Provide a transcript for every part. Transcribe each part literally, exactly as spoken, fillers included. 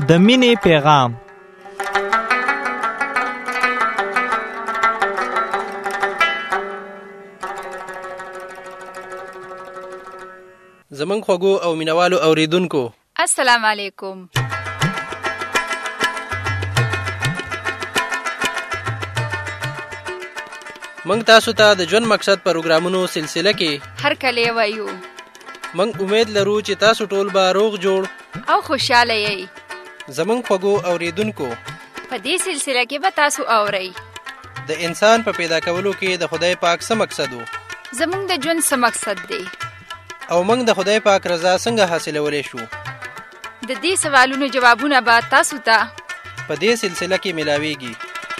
د مینې پیغام. زمونږ خوږو او مینوالو اوریدونکو السلام علیکم. منږ تاسو ته د ژوند مقصد پروګرامونو سلسله کې هر کله وایو. منږ امید لرو چې تاسو ټول به روغ جوړ او خوشاله یې. زمونږ خوږو اوریدونکو په دې سلسله کې به تاسو اورئ د انسان په پیدا کولو کې د خدای پاک څه مقصد و، زمونږ د ژوند څه مقصد دی، او منږ د خدای پاک رضا څنګه حاصلولی شو. د دې سوالونو جوابونه به تاسو ته په دې سلسله کې ملاویږي.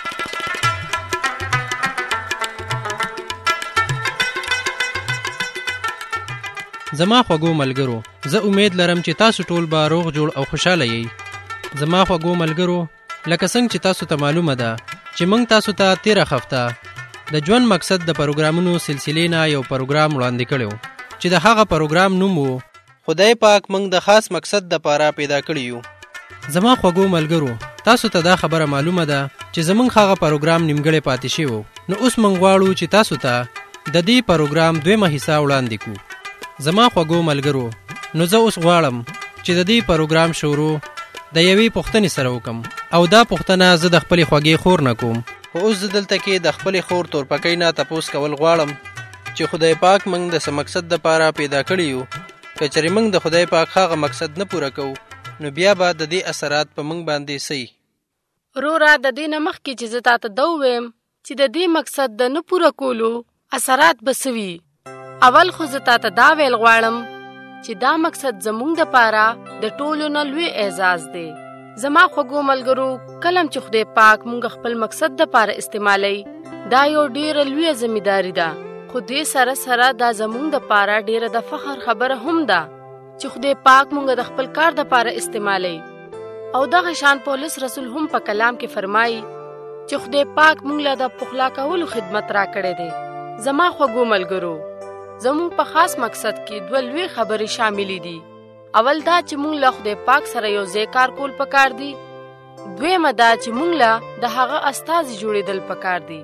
زما خوږو ملګرو، زه امید لرم چې تاسو ټول به روغ جوړ او خوشاله یئ. زما خوږو ملګرو، لکه څنګه چې تاسو ته معلومه ده چې موږ تاسو ته تیره هفته د ژوند مقصد د پروګرامونو سلسلې نه یو پروګرام وړاندې کړی و چې د هغه پروګرام نوم و خدای پاک موږ د خاص مقصد دپاره پیدا کړي یو. زما خوږو ملګرو، تاسو ته دا خبره معلومه ده چې زموږ هغه پروګرام نیمګړی پاتې شوی و، نو اوس موږ غواړو چې تاسو ته د دې پروګرام دویمه حصه وړاندې کړو. زما خوږو ملګرو، نو زه اوس غواړم چې د دې پروګرام شروع د یوې پوښتنې سره وکم، او دا پوښتنه زه د خپلې خوږې خور نه کوم. خو اوس زه دلته کې د خپلې خور تورپکۍ نه تپوس کول غواړم چې خدای پاک موږ د څه مقصد دپاره پیدا کړي یو. که چېرې موږ د خدای پاک هغه مقصد نه پوره کوو، نو بیا به د دې اثرات په موږ باندې څه وي. وروره، د دې نه مخکې چې زه تا ته دا ووایم چې د دې مقصد د نه پوره کولو اثرات به څه وي، اول خو زه تا ته دا ویل غواړم چې دا مقصد زموږ دپاره د ټولو نه لوی اعزاز دی. زما خوږو ملګرو، کلم چې خدای پاک موږ خپل مقصد دپاره استعمالوي، دا یو ډېره لویه ذمېداري ده. خو دې سره سره دا زموږ دپاره ډېره د فخر خبره هم ده چې خدای پاک موږ د خپل کار دپاره استعمالوي. او دغه شان پولس رسول هم په کلام کې فرمایي چې خدای پاک موږ له د پخلا کولو خدمت را کړی دی. زما خوږو ملګرو، زموږ په خاص مقصد کې دوه لوی خبرې شاملې دي. اول دا چې موږ له خدای پاک سره یو ځای کار کول پکار دي. دویمه دا چې موږ له د هغه استازي جوړېدل پکار دي.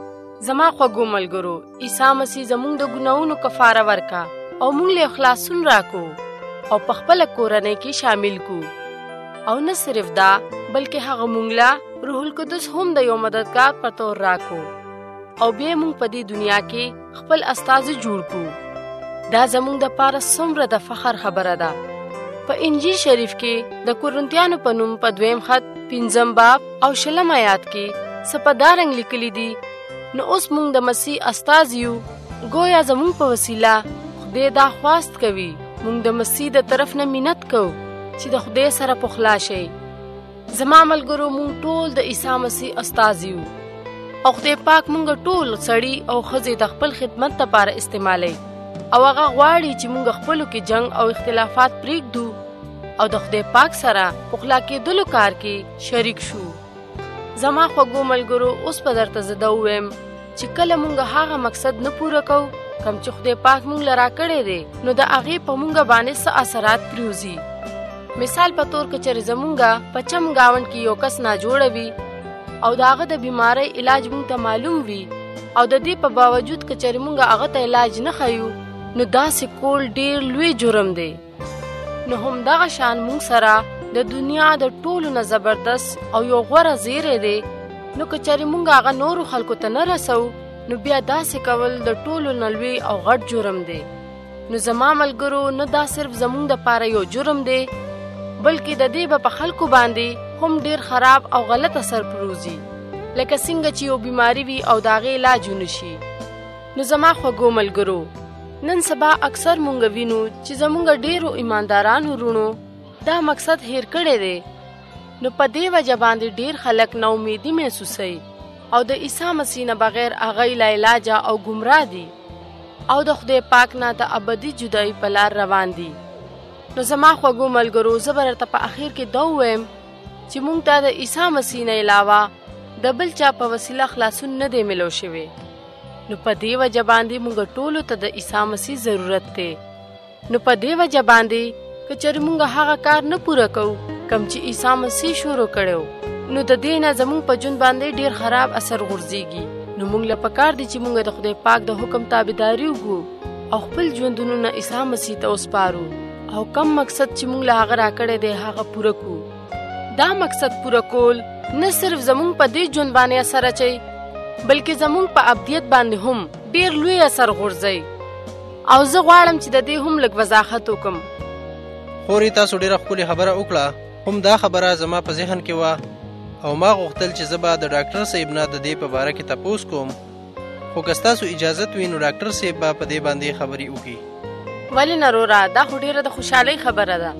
زما خوږو ملګرو، عیسی مسیح زموږ د ګناهونو کفاره ورکا او موږ له خلاصون راکو او په خپل کورنۍ کې شامل کو. او نه صرف دا، بلکې هغه موږ له روح القدس هم د یو مددگار په تور راکو او بیا موږ په دې دنیا کې خپل استازي جوړ کو. دا زموږ د پاره څومره د فخر خبره ده. په انجیل شریف کې د کورنتیانو په نوم په دویم خط پنځم باب او شلم آیات کې څه په دا رنګ لیکلي دي، نو اوس موږ د مسیح استازي یو، گویا زموږ په وسیله خدای دا خواست کوي موږ د مسیح د طرف نه منت کوو چې د خدای سره پخلا شي. زما ملګرو، موږ ټول د عیسی مسیح استازي یو او خدای پاک موږ ټول سړي او ښځې د خپل خدمت لپاره استعمالوي، او هغه غواړي چې موږ خپلو کې جنگ او اختلافات پرېږدو او د خدای پاک سره پخلا کېدلو کار کې شریک شو. زما خوږو ملګرو، اوس به درته زه دا ووایم چې کله موږ هغه مقصد نه پوره کوو کوم چې خدای پاک موږ له راکړی دی، نو د هغې په موږ باندې څه اثرات پرېوځي. مثال په طور که چېرې زموږ په چم ګاونډ کې یو کس ناجوړه وي او د هغه د بیمارۍ علاج موږ ته معلوم وي، او د دې په باوجود که چېرې موږ هغه ته علاج نه ښیو، نو داسې کول ډېر لوی جرم دی. نو هم دغه شان موږ سره د دنیا د ټولو نه زبردست او یو غوره زیری دی. نو که چېرې موږ هغه نورو خلکو ته نه رسو، نو بیا داسې کول د ټولو نه لوی او غټ جرم دی. نو زما ملګرو، نه دا صرف زموږ دپاره یو جرم دی، بلکې د دې به په خلکو باندې هم ډېر خراب او غلط اثر پروزي، لکه څنګه چې یو بیماری وي او د هغې علاج ونه شي. نو زما خوږو ملګرو، نن سبا اکثر مونږ وینو چې زمونږ ډېرو ایماندارانو وروڼو دا مقصد هیر کړی دی. نو په دې وجه باندې ډېر خلک نا امیدي محسوسوي او د عیسی مسیح نه بغیر هغوی لا علاجه او ګمراه دي او د خدای پاک نه د ابدي جدایي په لار روان دي. نو زما خوږو ملګرو، زه به درته په اخر کې دا ووایم چې مونږ ته د عیسی مسیح نه علاوه د بل چا په وسیله خلاصون نه دی ملو شوی. نو په دې وجه باندې مونږ ټولو ته د عیسی مسیح ضرورت دی. نو په دې وجه باندې که چېرې مونږ هغه کار نه پوره کوو کم چې عیسی مسیح شروع کړو نو د دې نه زموږ په ژوند باندې ډیر خراب اثر غورځيږي. نو موږ له پکار دي چې موږ د خدای پاک د حکم تابعداري وکړو او خپل ژوندونو نه عیسی مسیح ته وسپارو او کم مقصد چې موږ له هغه راکړی دی هغه پوره کړو. دا مقصد پوره کول نه صرف زموږ په دې ژوند باندې اثر اچي بلکې زموږ په ابدیت باندې هم ډیر لوی اثر غورځي. او زه غواړم چې د دې هم لږ وضاحت وکم. خوري تاسو ډیره ښکلې خبره وکړه، هم دا خبره زما په ذهن کې وه او ما غوښتل چې زه به د ډاکټر صاحب نه د دې په باره کې تپوس کوم، خو که ستاسو اجازت وي نو ډاکټر صاحب به په دې باندې خبرې وکړي. ولې نه وروره، دا خو ډیره د خوشحالۍ خبره ده.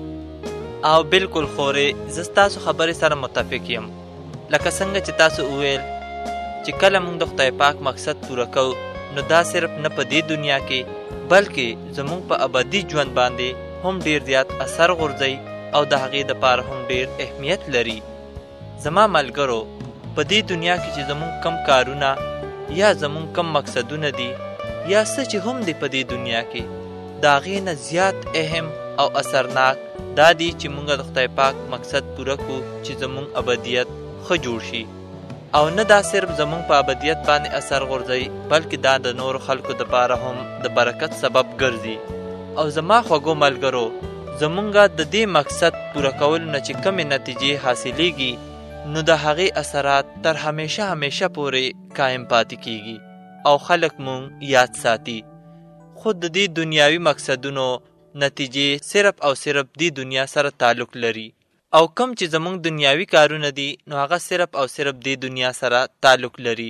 او بالکل خورې، زه ستاسو خبرې سره متفق یم. لکه څنګه چې تاسو وویل چې کله موږ د خدای پاک مقصد پوره کوو نو دا صرف نه په دې دنیا کې بلکې زموږ په ابدي ژوند باندې هم ډیر زیات اثر غورځي او د هغې دپاره هم ډیر اهمیت لري. زما ملګرو، په دې دنیا کې چې زموږ کم کارونه یا زموږ کم مقصدونه دي یا څه چې هم دي په دې دنیا کې، د هغې نه زیات اهم او اثرناک دا دي چې موږ د خدای پاک مقصد پوره کړو چې زموږ ابدیت ښه جوړ شي. او نه دا صرف زموږ په ابدیت باندې اثر غورځوي بلکې دا د نورو خلکو دپاره هم د برکت سبب ګرځي. او زما خوږو ملګرو، زمونږه د دې مقصد پوره کولو نه چې کمې نتیجې حاصلیږي نو د هغې اثرات تر همیشه همیشه پورې قایم پاتې کیږي او خلک مونږ یاد ساتي. خود د دې دنیاوي مقصدونو نتیجې صرف او صرف دې دنیا سره تعلق لري او کم چې زمونږ دنیاوي کارونه دي نو هغه صرف او صرف دې دنیا سره تعلق لري.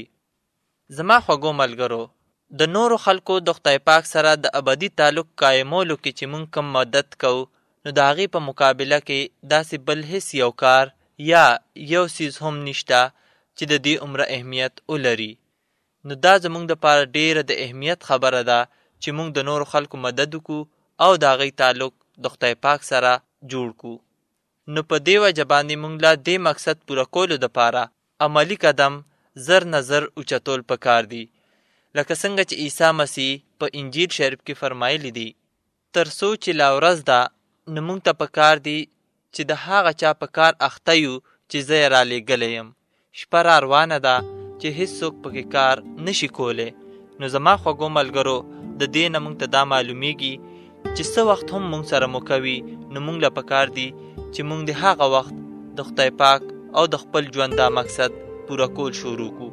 زما خوږو ملګرو، د نورو خلکو د خدای پاک سره د ابدي تعلق قایمولو کې چې مونږ کم مدد کوو نو د هغې په مقابله کې داسې بل هیڅ یو کار یا یو څیز هم نشته چې د دې عمره اهمیت ولري. نو دا زمونږ دپاره ډیره د اهمیت خبره ده چې مونږ د نورو خلکو مدد وکړو او د هغې تعلق د خدای پاک سره جوړ کړو. نو په دې وجه باندې مونږ له دې مقصد پوره کولو دپاره عملي قدم زر نه زر اوچتول پکار دي. لکه څنګه چې عیسی مسیح په انجیل شریف کې فرمایلی دي، تر څو چې لا ورځ ده نو موږ ته پکار دي چې د هغه چا په کار اخته یو چې زه یې رالیږلی یم. شپه را روانه ده چې هیڅوک پکې کار نشي کولی. نو زما خوږو ملګرو، د دې نه موږ ته دا معلومیږي چې څه وخت هم موږ سره مو کوي نو موږ له پکار دي چې موږ د هغه وخت د خدای پاک او د خپل ژوند دا مقصد پوره کول شروع کړو.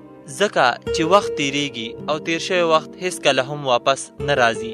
ځکه چې وخت تیریږي او تیر شوی وخت هیڅ کله هم واپس نه راځي.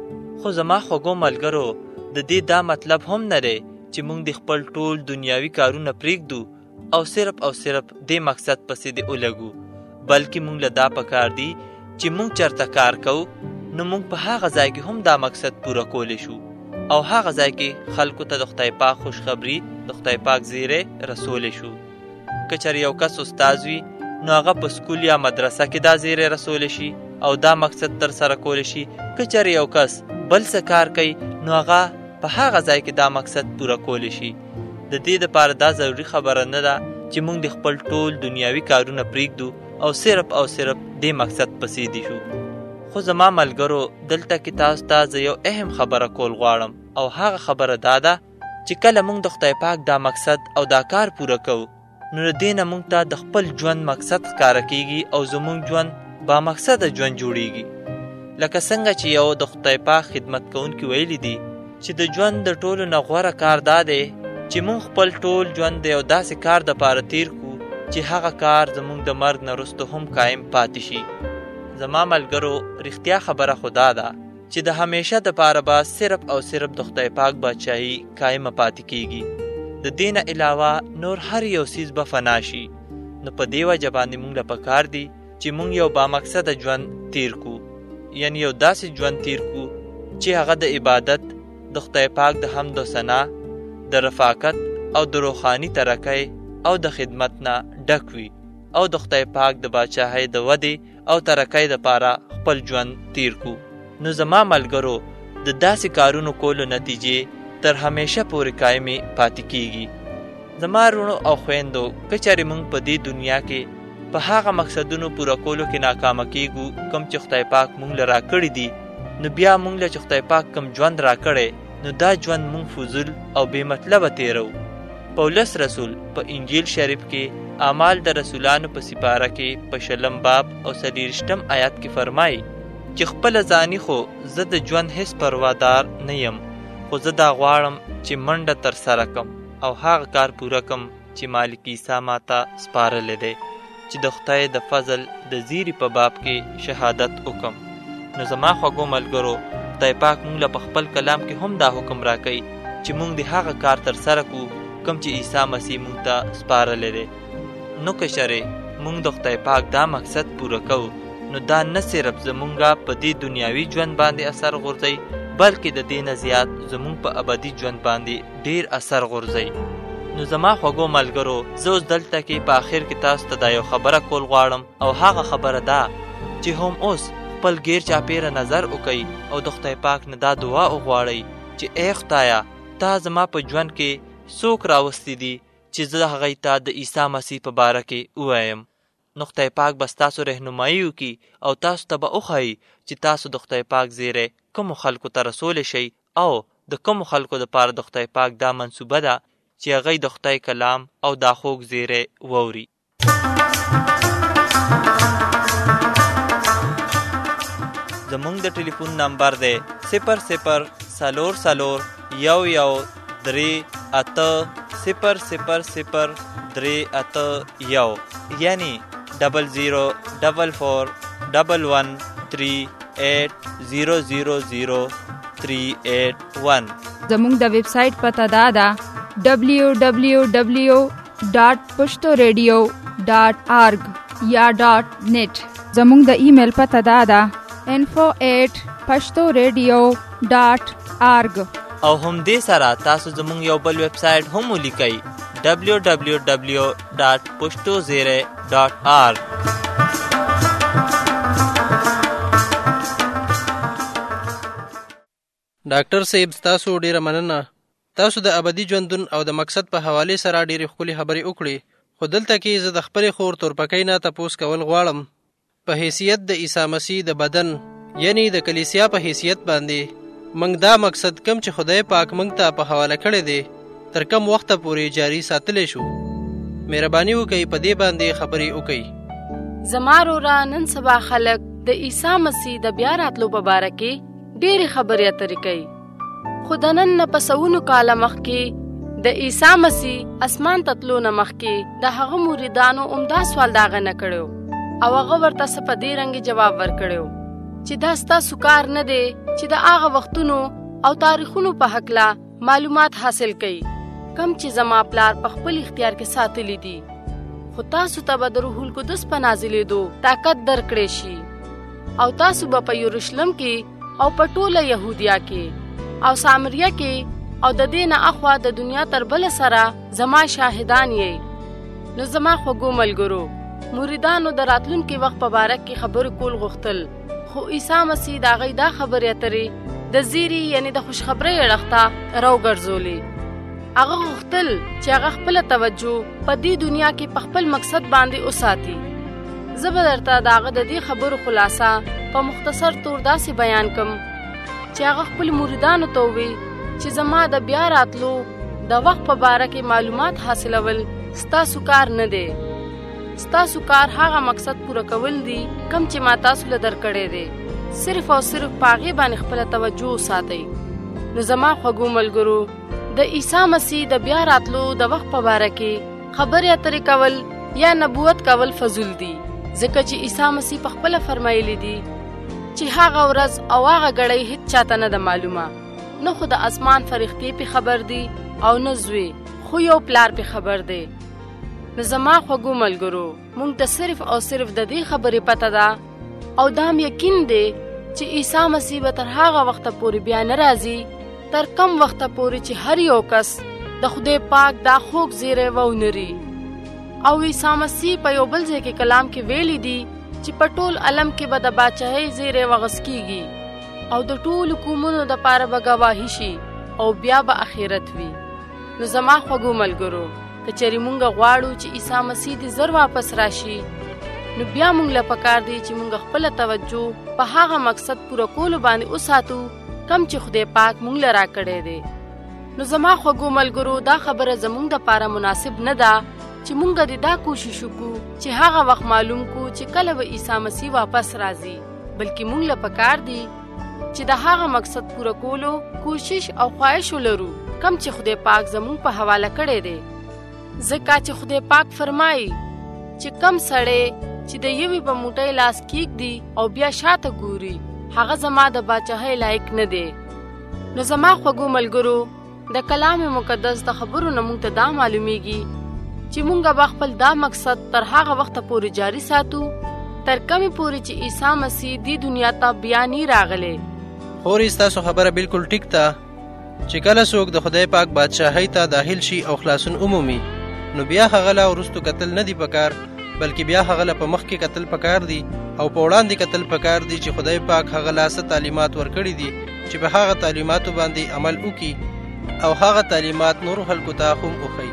خو زما خوږو ملګرو، د دې دا مطلب هم نه دی چې موږ د خپل ټول دنیاوي کارونه پرېږدو او صرف او صرف دې مقصد پسې دې ولګو، بلکې موږ له دا پکار دي چې موږ چېرته کار کوو نو موږ په هغه ځای کې هم دا مقصد پوره کولی شو او هغه ځای کې خلکو ته د خدای پاک خوشخبري د خدای پاک زیری رسولی شو. که چېرې یو کس استاد وي نو هغه په سکول یا مدرسه کې دا زیری رسولی شي او دا مقصد تر سره کولی شي. که چېرې یو کس بل څه کار کوي نو هغه په هغه ځای کې دا مقصد پوره کولی شي. د دې دپاره دا ضروري خبره نه ده چې موږ د خپل ټول دنیاوي کارونه پرېږدو او صرف او صرف دې مقصد پسې دي شو. خو زما ملګرو، دلته کې تاسو ته زه یو اهم خبره کول غواړم او هغه خبره دا ده چې کله موږ د خدای پاک دا مقصد او دا کار پوره کوو نو د دې نه موږ ته د خپل ژوند مقصد ښکاره کیږي او زموږ ژوند با مقصده ژوند جوړیږي. لکه څنګه چې یو د خدای پاک خدمت کوونکي ویلي دي چې د ژوند د ټولو نه غوره کار دا دی چې موږ خپل ټول ژوند د یو داسې کار دپاره تیر کړو چې هغه کار زموږ د مرګ نه وروسته هم قایم پاتې شي. زما ملګرو، رښتیا خبره خو دا ده چې د همیشه دپاره به صرف او صرف د خدای پاک بادشاهي قایمه پاتې کیږي. د دې نه علاوه نور هر یو څیز به فنا شي. نو په دې وجه باندې موږ له پکار دي چې موږ یو بامقصده ژوند تیر کړو، یعنی یو داسې ژوند تیر کړو چې هغه د عبادت، د خدای پاک د حمد و ثنا، د رفاقت او د روحاني ترقۍ او د خدمت نه ډک وي او د خدای پاک د بادشاهۍ د ودې او ترقۍ دپاره خپل ژوند تیر کړو. نو زما ملګرو، د داسې کارونو کولو نتیجې تر همیشه پورې قایمې پاتې کیږي. زما رونو او خویندو، که چېرې موږ په دې دنیا کې په هغه مقصدونو پوره کولو کې ناکامه کیږو کوم چې خدای پاک موږ له راکړي دي، نو بیا موږ له چې خدای پاک کوم ژوند راکړی نو دا ژوند موږ فضول او بې مطلبه تیرو. پولس رسول په انجیل شریف کې اعمال د رسولانو په سپاره کې په شلم باب او څلېرویشتم آیات کې فرمایي چې خپله ځاني خو زه د ژوند هیڅ پروادار نه یم، خو زه دا غواړم چې منډه ترسره کم او هغه کار پوره کم چې مالک عیسی ماته سپارلی دی، چې د خدای د فضل د زیري په باب کې شهادت وکم. نو زما خوږو ملګرو، خدای پاک مونږ له په خپل کلام کې هم دا حکم راکوي چې مونږ د هغه کار ترسره کړو کوم چې عیسی مسیح مونږ ته سپارلی دی. نو که شرې مونږ د خدای پاک دا مقصد پوره کوو، نو دا نه صرف زمونږه په دې دنیاوي ژوند باندې اثر غورځوي، بلکې د دې نه زیات زمونږ په ابدي ژوند باندې ډیر اثر غورځوي. نو زما خوږو ملګرو، زه اوس دلته کې په آخر کې تاسو ته دا یو خبره کول غواړم، او هغه خبره دا چې هم اوس خپل غیر چاپیره نظر وکئ او د خدای پاک نه دا دعا وغواړئ چې ای خدایه، تا زما په ژوند کې څوک راوستی دي چې زه هغوی ته د عیسی مسیح په باره کې ووایم. نو خدای پاک به ستاسو رهنمایي وکړي او تاسو ته به وښایي چې تاسو د خدای پاک زیری کومو خلکو ته رسولی شئ، او د کومو خلکو دپاره د خدای پاک دا منصوبه ده چې هغوی د خدای کلام او دا خوږ زیری واوري. زمونږ د ټلیفون نمبر دی صفر صفر څلور څلور یو یو درې اته صفر صفر صفر درې اته یو، یعنی ډبل زیرو ډبل فور ډبل ون تھری ایٹ زیرو زیرو زیرو تھری ایٹ ون. زموږ د ویب سایټ پته دا ده ڈبلیو ڈبلیو ڈبلیو ډاٹ پښتو ریډیو ډاٹ آرګ یا ډاٹ نیټ. زموږ د ایمیل پته دا ده انفو ایٹ پښتو ریډیو ډاٹ آرګ. او هم دې سره تاسو زموږ یو بل ویب سایټ هم ولیکئ ڈبلیو ڈبلیو ڈبلیو ډاٹ پښتو زیری ډاٹ آرګ. ډاکټر صاحب، تاسو ډیره مننه. تاسو د ابدي ژوندون او د مقصد په حواله سره ډیره ښکلې خبرې وکړې، خو دلته کې زه د خپلې خور تورپکۍ نه تپوس کول غواړم. په حیثیت د عیسی مسیح د بدن، یعنی د کلیسیا په حیثیت باندې موږ دا مقصد کم چې خدای پاک موږ ته په حواله کړی دی تر کم وخته پورې جاری ساتلی شو. مهرباني وکئ په دې باندې خبرې وکئ. زما وروره، نن سبا خلک د عیسی مسیح د بیا راتلو په باره کې ډېرې خبرې اترې کوي، خو د نن نه په سوونو کاله مخکې د عیسی مسیح اسمان ته تلو نه مخکې د هغه مریدانو عمده سوال د هغه نه کړی او هغه ورته څه په دې رنګې جواب ورکړی چې دا ستاسو کار نه دی چې د هغه وختونو او تاریخونو په هکله معلومات حاصل کړئ کم چې زما پلار په خپل اختیار کې ساتلی دي، خو تاسو ته به د روح القدس په نازلېدو طاقت درکړی شي او تاسو به په یروشلم کې او په ټوله یهودیا کې او سامریه کې او د دې نه اخوا د دنیا تر بله سره زما شاهدان یې. نو زما خوږو ملګرو، مریدانو د راتلونکي وخت په باره کې خبرې کول غوښتل، خو عیسی مسیح د هغوی دا خبرې اترې د زیري یعنی د خوشخبرۍ اړخ ته راوګرځولې. هغه غوښتل چې هغه خپله توجه په دې دنیا کې په خپل مقصد باندې وساتي. زه به درته د هغه د دې خبرو خلاصه په مختصر طور داسې بیان کم چې هغه خپل مریدانو ته ووایي چې زما د بیا راتلو د وخت په باره کې معلومات حاصلول ستاسو کار نه دی، ستاسو کار هغه مقصد پوره کول دي کم چې ما تاسو له درکړی دی، صرف او صرف په هغې باندې خپله توجه وساتئ. نو زما خوږو ملګرو، د عیسی مسیح د بیا راتلو د وخت په باره کې خبرې اترې کول یا نبوت کول فضول دي، ځکه چې عیسی مسیح په خپله فرمایلی دي چې هغه ورځ او هغه ګړۍ هیڅ چاته نه ده معلومه، نه خو د اسمان فرښتې پې خبر دي او نه زوی، خو یو پلار پې خبر دی. نو زما خوږو ملګرو، موږ ته صرف او صرف د دې خبرې پته ده او دا هم یقین دی چې عیسی مسیح به تر هغه وخته پورې بیا نه راځي تر کم وخته پورې چې هر یو کس د خدای پاک دا خوږ زیری وونري. او عیسی مسیح په یو بل ځای کې کلام کې ویلی دي چې په ټول عالم کې به د باچاهۍ زیری وغس کیږي او د ټولو قومونو دپاره به ګواهي شي او بیا به اخرت وي. نو زما خوږو ملګرو، که چېرې مونږ غواړو چې عیسی مسیح دې زر واپس راشي، نو بیا مونږ له پکار دی چې مونږ خپله توجه په هغه مقصد پوره کولو باندې وساتو کم چې خدای پاک مونږ له راکړی دی. نو زما خوږو ملګرو دا خبره زمونږ د پاره مناسب نه ده چې مونږ د دا کوشش وکړو چې هغه وخت معلوم کو چې کله به عیسی مسیح واپس راځي، بلکې مونږ له پکار دی چې د هغه مقصد پوره کولو کوشش او خواهش ولرو کم چې خدای پاک زمونږ په حواله کړی دی. ځکه چې خدای پاک فرمایي چې کم سړی چې د یوې په موټۍ لاس کیږدي او بیا شاته ګوري هغه زما د باچاهۍ لایق نه دی. نو زما خوږو ملګرو د کلام مقدس د خبرو نه مونږ ته دا معلومیږي چې مونږ به خپل دا مقصد تر هغه وخته پورې جاری ساتو تر کومې پورې چې عیسی مسیح دې دنیا ته بیا نه راغلی. خورې ستاسو خبره بالکل ټیک ده چې کله څوک د خدای پاک بادشاهۍ ته داخل شي او خلاصون عمومي نو بیا هغه له وروستو کتل نه دی پکار، بلکې بیا هغه له په مخ کې کتل پکار دی او په وړاندې کتل پکار دی چې خدای پاک هغه له څه تعلیمات ورکړي دي چې په هغه تعلیماتو باندې عمل وکړي او هغه تعلیمات نور خلکو ته هم وښیي.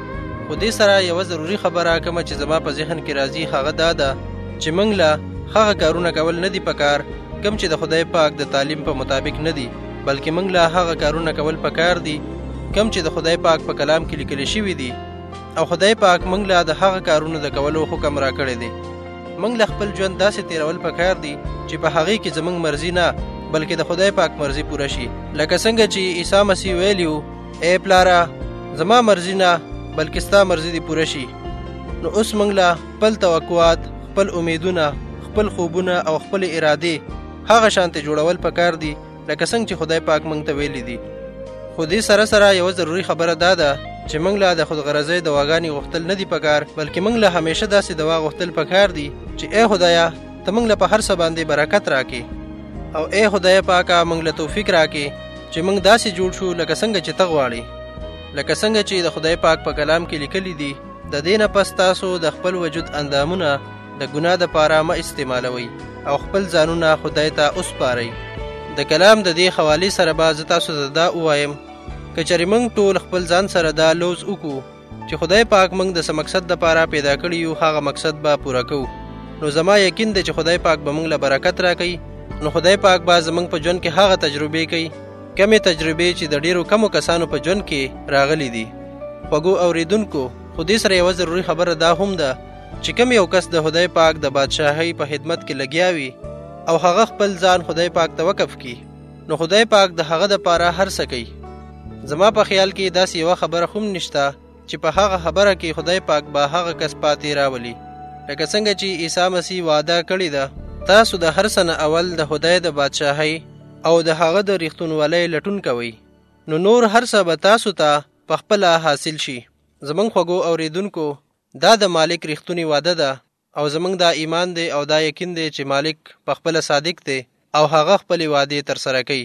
خو دې سره یوه ضروري خبره کومه چې زما په ذهن کې راځي هغه دا ده چې موږ له هغه کارونه کول نه دي پکار کوم چې د خدای پاک د تعلیم په مطابق نه دي، بلکې موږ له هغه کارونه کول پکار دي کوم چې د خدای پاک په کلام کې لیکل شوي دي او خدای پاک موږ له د هغه کارونو د کولو حکم راکړی دی. موږ له خپل ژوند داسې تیرول پکار دي چې په هغې کې زموږ مرضي نه بلکې د خدای پاک مرضي پوره شي. لکه څنګه چې عیسی مسیح ویلیو ای پلاره زما مرضي نه بلکې ستا مرضي دې پوره شي. نو اوس موږ له خپل توقعات، خپل امیدونه، خپل خوبونه او خپل ارادې هغه شانته جوړول پکار دي لکه څنګه چې خدای پاک موږ ته ویلي دي. خو دې سره سره یوه ضروري خبره دا ده چې موږ له د خودغرضۍ دواګانې غوښتل نه دي پکار، بلکې موږ له همیشه داسې دوا غوښتل پکار دي چې ای خدایه ته موږ له په هر څه باندې برکت راکې او ای خدای پاکه موږ له توفیق راکې چې موږ داسې جوړ شو لکه څنګه چې ته غواړې. لکه څنګه چې د خدای پاک په کلام کې لیکلي دي د دې نه پس تاسو د خپل وجود اندامونه د ګناه دپاره مه استعمالوئ او خپل ځانونه خدای ته وسپارئ. د کلام د دې حوالې سره به زه تاسو ته دا ووایم که چېرې موږ ټول خپل ځان سره دا لوز وکړو چې خدای پاک موږ د څه مقصد دپاره پیدا کړي یو هغه مقصد به پوره کوو، نو زما یقین دی چې خدای پاک به موږ له برکت راکوي. نو خدای پاک به زموږ په ژوند کې هغه تجربې کوي کمې تجربې چې د ډېرو کمو کسانو په ژوند کې راغلي دي. خوږو اورېدونکو خو دې سره یوه ضروري خبره دا هم ده چې کوم یو کس د خدای پاک د بادشاهۍ په خدمت کې لګیا وي او هغه خپل ځان خدای پاک ته وقف کړي نو خدای پاک د هغه دپاره هر څه کوي. زما په خیال کې داسې یوه خبره هم نشته چې په هغه خبره کې خدای پاک به هغه کس پاتې راولي. لکه څنګه چې عیسی مسیح وعده کړې ده تاسو د هر څه نه اول د خدای د بادشاهۍ او د هغه د ریښتونولۍ لټون کوئ نو نور هر څه به تاسو ته په خپله حاصل شي. زموږ خوږو اورېدونکو دا د مالک ریښتونې وعده ده او زموږ دا ایمان دی او دا یقین دی چې مالک په خپله صادق دی او هغه خپلې وعدې ترسره کوي.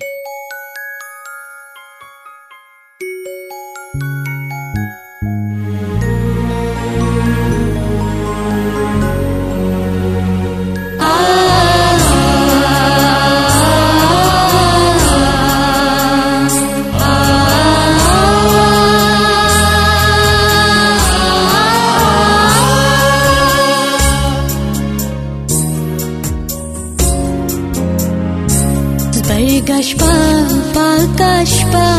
Gashpa pakashpa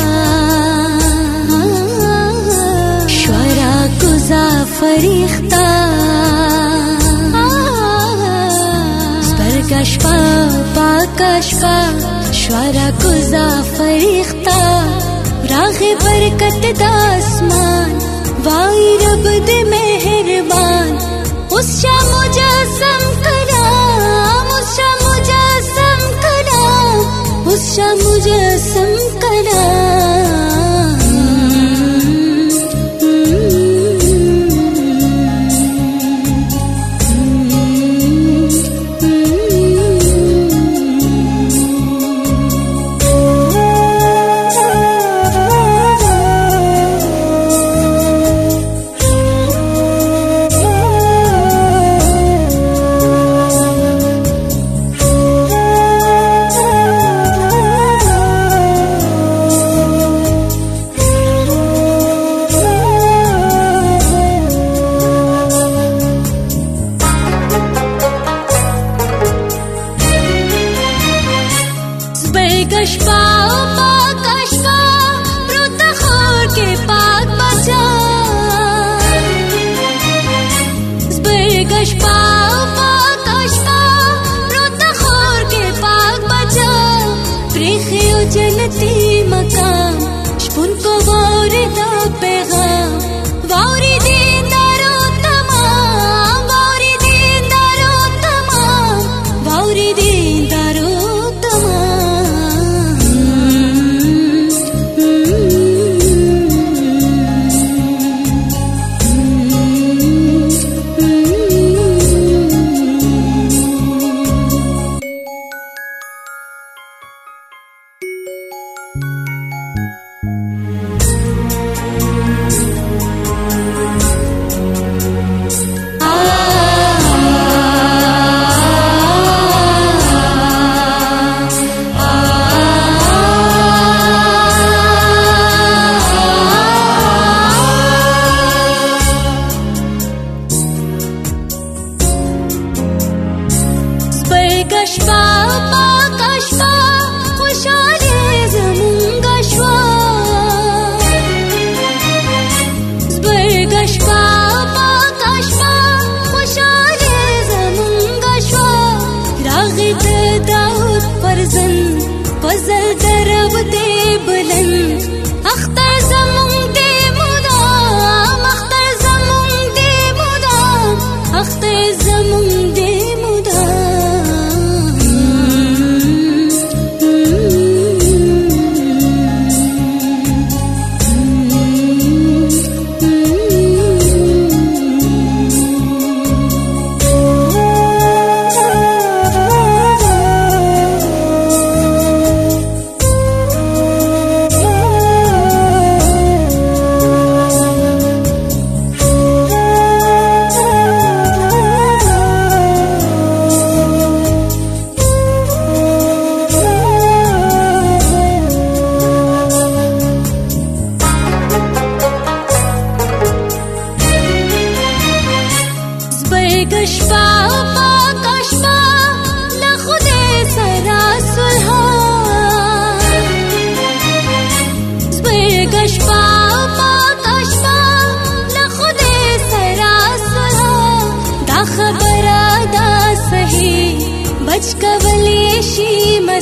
shwara kuza farikhta Gashpa pakashpa shwara kuza farikhta Raaghe barkat da asman Vai Rab de meherban Us sha mujassam kalam Us sha mujassam kalam Us sha mujassam kalam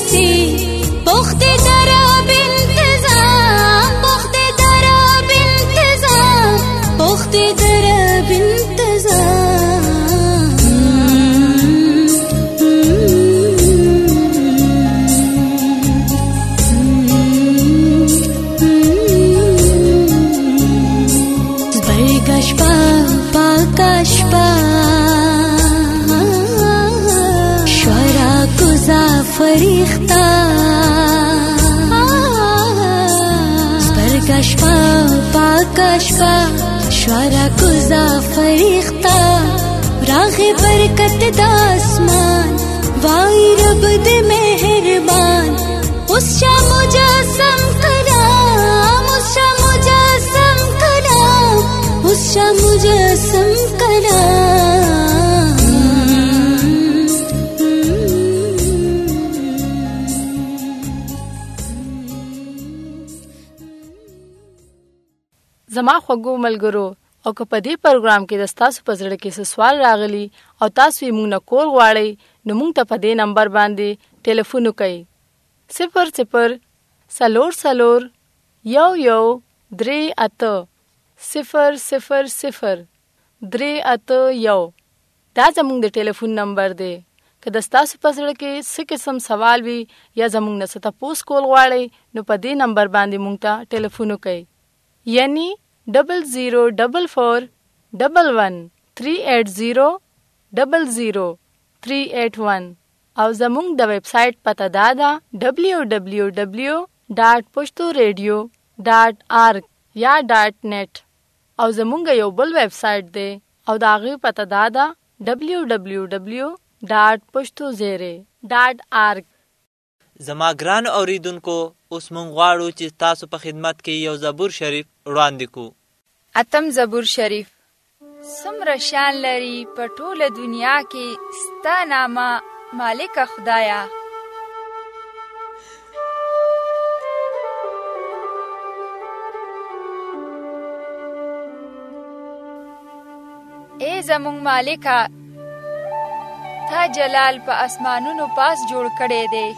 رسی پخت دراب انتظام پخت دراب انتظام پخت دراب انتظام برگشت پا پاکش پا فریختا سپرگشپا پاکشپا شوارا کزا فریختا راغ برکت داسمان وائی رب دے مہربان اس شا مجاسم کلام اس شا مجاسم کلام اس شا مجاسم کلام زما خوږو ملګرو او که په دې پروګرام کې د ستاسو په زړه کې څه سوال راغلی او تاسو یې موږ نه کول غواړئ نو موږ ته په دې نمبر باندې ټلیفون وکړئ صفر صفر څلور څلور یو یو درې اته صفر صفر صفر درې اته یو دا زموږ د ټلیفون نمبر دی. که د ستاسو په زړه کې څه قسم سوال وي یا زموږ نه څه تپوس کول غواړئ نو په دې نمبر باندې موږ ته ټلیفون وکړئ یعنی ڈبل زیرو ڈبل فور ڈبل ون تھری ایٹ زیرو ڈبل زیرو تھری ایٹ ون او زمونږ د ویب سایټ پته دا ده ڈبلیو ڈبلیو ڈبلیو ډاټ پښتو ریډیو ډاټ آرګ یا ډاټ نیټ او زمونږ یو بل ویب سایټ دی او د هغې پته دا ده ڈبلیو ډبلیو ډبلیو ډاټ پښتو زیرې ډاټ آرګ. زما ګرانو اوریدونکو اوس مونږ غواړو چې تاسو په خدمت کې یو زبور شریف وړاندې کړو. اتم زبور شریف. څومره شان لري په ټوله دنیا کې ستا نامه مالک خدایا. اے زمونږ مالکه تا جلال په اسمانونو پاس جوړ کړی دی.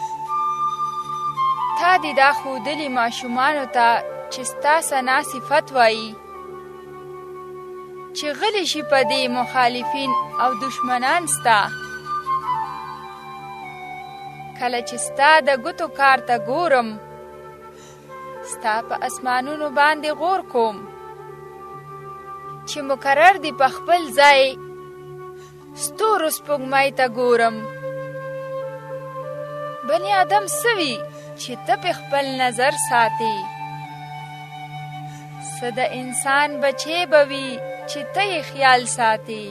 تا دی دا خودلی ماشومانو ته چې ستا ثنا صفت وایي چې غلی شي په دې مخالفین او دشمنان ستا. کله چې ستا د ګوتو کار ته ګورم ستا په اسمانونو باندې غور کوم چې مقرر دی په خپل ځای ستورو سپوږمۍ ته ګورم. بني آدم سوي چې ته په خپل نظر ساتي څه د انسان بچی به وي چې ته یې خیال ساتي.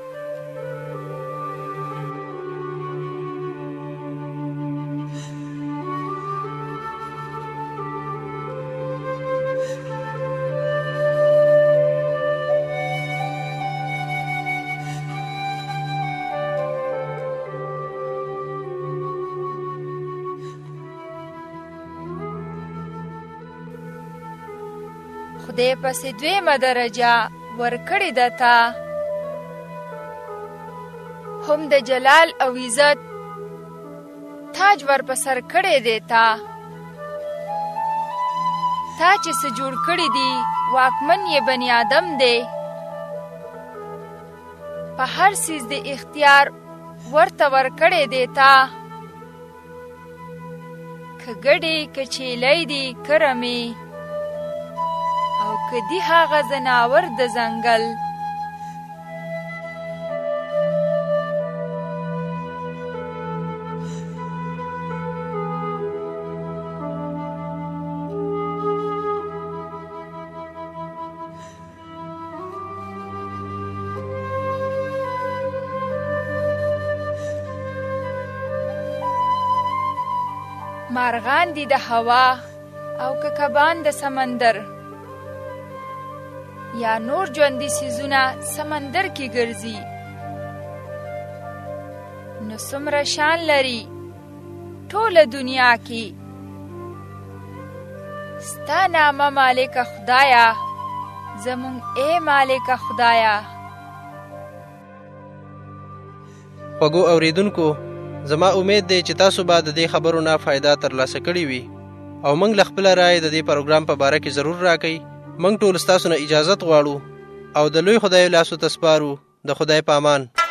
خدای پسې دویمه درجه ورکړې ده تا هم د جلال او عزت تاج ور په سر کړی دی تا. تا چې څه جوړ کړي دي واکمن یې بني آدم دی. په هر څیز د اختیار ورته ورکړی دی تا. که ګډې که چیلی دي که رمې او که دی هغه ځناور د ځنګل. مارغان دي د هوا او که کبان د سمندر یا نور ژوندي څیزونه سمندر کې ګرځي. نو څومره شان لري ټوله دنیا کې ستا نامه مالک خدایا زمونږ اے مالک خدایا. خوږو اوریدونکو زما امید دی چې تاسو به د دې خبرو نه فایده ترلاسه کړې وي او موږ له خپله رایې د دې پروګرام په باره کې ضرور راکئ. موږ ټول ستاسو نه اجازت غواړو او د لوی خدای لاسو ته سپارو. د خدای په امان.